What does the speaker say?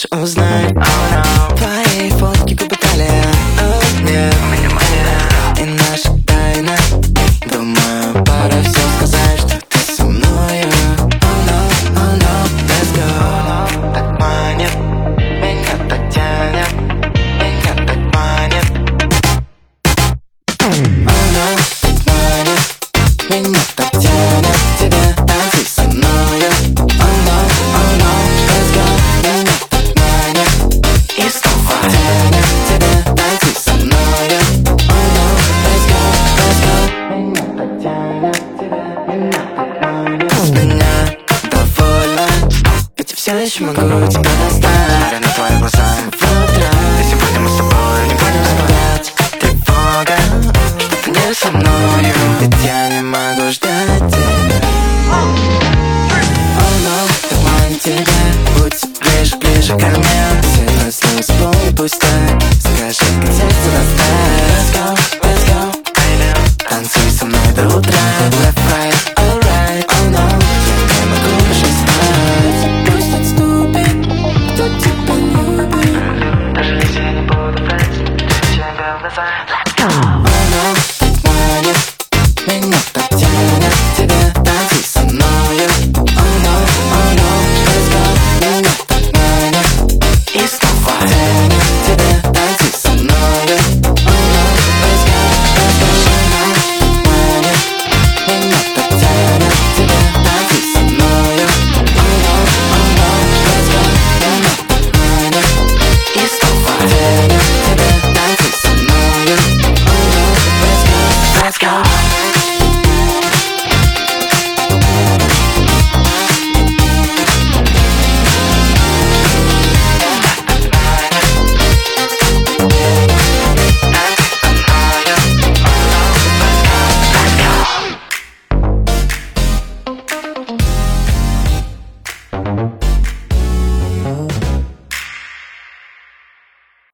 лучше узнай. Твои фотки губы талия. Нет, и наша тайна. Думаю, пора все сказать, что ты со мною. Oh no, let's go. Так манит, меня так тянет, меня так манит. Oh no, так манит, меня так тянет. Тебя танцуй со мною. Oh no, let's go. Меня так манит и снова тянет. Тебя танцуй со мною. Oh no, let's go. Меня так тянет. Меня так манит. С меня довольна, ведь я все еще могу тебя достать. Смотря на твои глаза и сегодня мы с тобой не будем спать. Тревога, что ты не со мною, ведь я не могу ждать тебя. Oh no, так манит тебя. Будь ближе, ближе ко мне. Все мысли вспомни, пусть так. Скажи, как сердце достать. Let's go, танцуй со мной до утра. Left, right, alright. Oh no, я не могу больше спать. Пусть отступит, кто тебя любит. Даже если я не буду врать, тебя в глаза. Let's go.